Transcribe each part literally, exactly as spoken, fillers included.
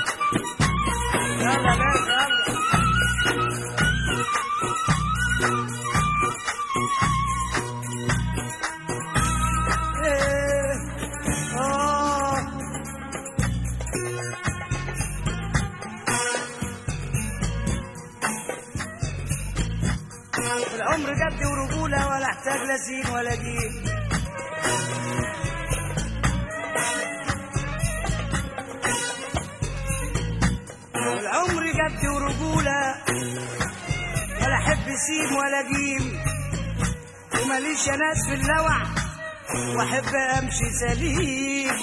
يلا ناس يلا. ايه اه العمر جد ورجولة ولا احتاج لا سين ولا جيم. العمر جد ورجولة ولا احب سين ولا جيم، وماليش يا ناس في اللوع واحب امشي سليم.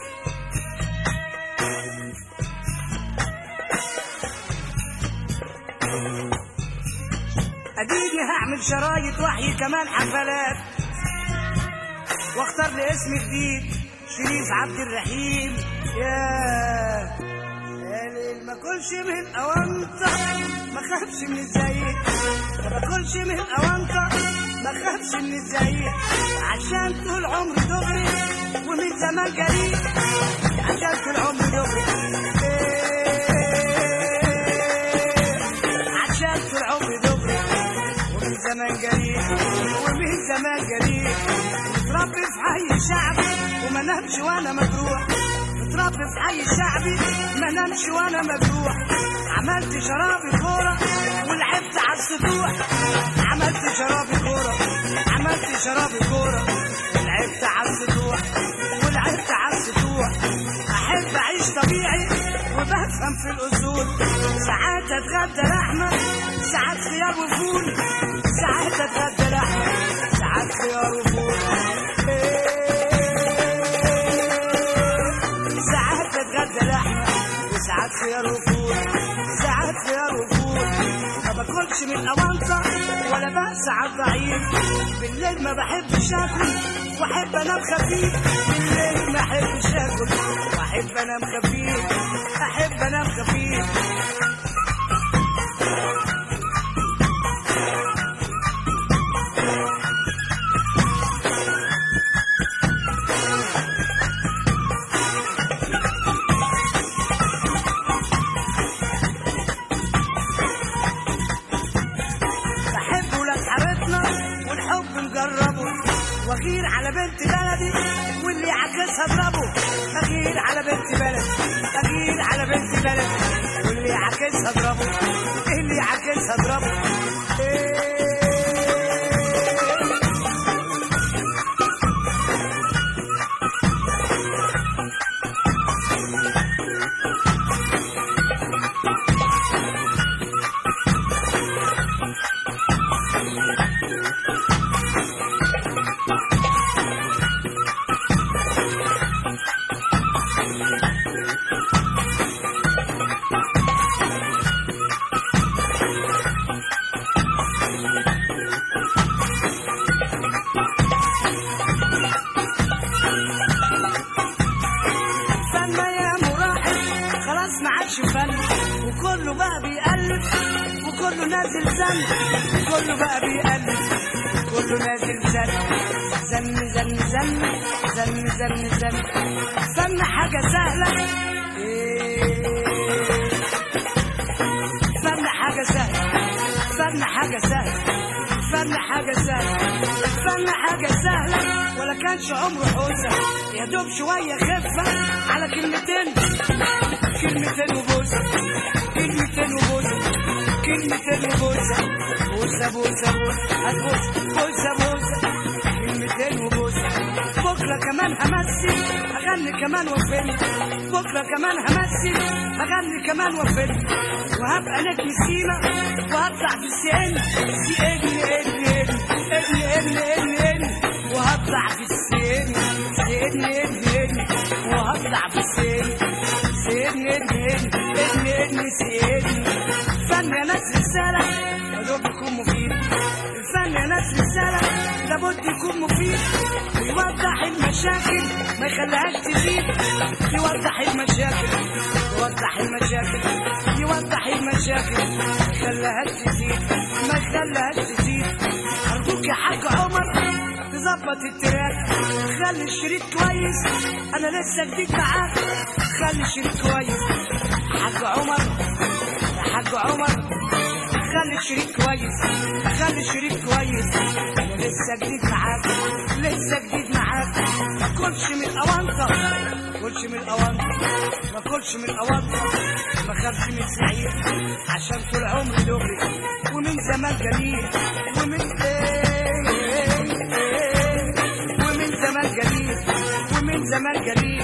اديني هعمل شرايط وحي كمان حفلات، واختار لي اسم جديد شريف عبد الرحيم. يا ليل ما كلش من اونطه ما خافش من الزيت، ما باكلش من اونطه ما خافش من الزيت، عشان طول عمري دغري ومن زمان جريء، عشان طول عمري دغري عشان طول عمري دغري ومن زمان جريء ومن زمان جريء. متربي في حي شعبي وما نامش وانا مجروح، متربي في حي شعبي ما نامش وانا مجروح. عملت شرابي كوره ولعبت على السطوح، عملت شرابي كوره عملت شرابي كوره ولعبت على السطوح ولعبت على السطوح. احب اعيش طبيعي وبفهم في الاصول، ساعات اتغدى لحمه ساعات خيار وفول، ساعات اتغدى لحمه ساعات خيار وفول. ساعات اتغدى لحمه وساعات خيار وفول، ساعات خيار وفول. ما باكلش من الاونطه ولا بأس على الضعيف، بالليل ما بحبش اكل واحب انام خفيف، بالليل ما احبش اكل واحب انام خفيف، احب انام خفيف. واغير على بنت بلدي واللي عكسها اضربه، اغير على بنت بلدي اغير على بنت بلدي واللي عكسها اضربه، اللي عكسها اضربه. إيه وكله بقى بيألف وكله نازل زن، كله بقى بيألف كله نازل زن زن زن زن زن زن زن. فن حاجة سهلة فن حاجة سهلة فن حاجة سهلة فن حاجة سهلة فن حاجة سهلة. ولا كانش عمره حوسة يا دوب شوية خفة على كلمتين كلمتين وبوسة كلمتين وبوسة كلمتين وبوسة بوسة بوسة بوسة بوسة بوسة كلمتين وبوسة. بكرة كمان همثل أغني كمان وفيلم، بكرة كمان همثل أغني كمان وفيلم، وهبقى نجم سيما وهطلع في السن سي ابني ابني ابني ابني ابني ابني وهطلع في السن سي ابني ابني ابني وهطلع في السن سي ابني ابني ابني ابني ابني سي ابني. الفن يا ناس رسالة لابد يكون مفيد، الفن يا ناس رسالة لابد يكون مفيد، ويوضح المشاكل ما يخليهاش تزيد، يوضح المشاكل يوضح المشاكل يوضح المشاكل ما يخليهاش تزيد ما يخليهاش تزيد. أرجوك يا حاج عمر تظبط التراك، خلي الشريط كويس أنا لسه جديد معاك، خلي الشريط كويس حاج عمر يا حاج عمر خلي الشريك كويس خلي الشريك كويس انا لسه جديد معاك لسه جديد معاك ما كلش من الاونطه ما كلش من الاونطه ما كلش من الاونطه ما خافش من السعيد عشان طول عمري دغري ومن زمان جميل ومن ايه ومن زمان جميل ومن زمان جميل